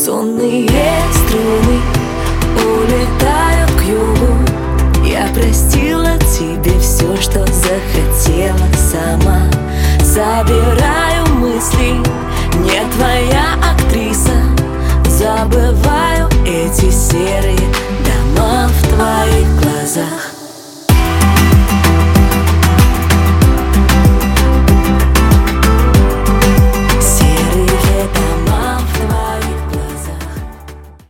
Сонные струны улетают к югу. Я простила тебе все, что захотела сама. Забираю мысли, не твоя актриса. Забываю эти серые